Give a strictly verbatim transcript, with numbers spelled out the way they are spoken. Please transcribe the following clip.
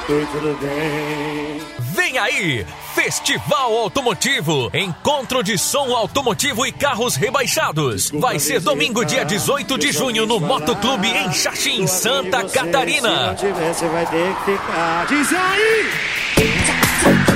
Oi, tudo bem? Vem aí, Festival Automotivo, encontro de som automotivo e carros rebaixados. Vai ser domingo, dia dezoito de junho, no Motoclube em Xaxim, Santa Catarina. Se não tiver, você vai ter que ficar. Diz aí!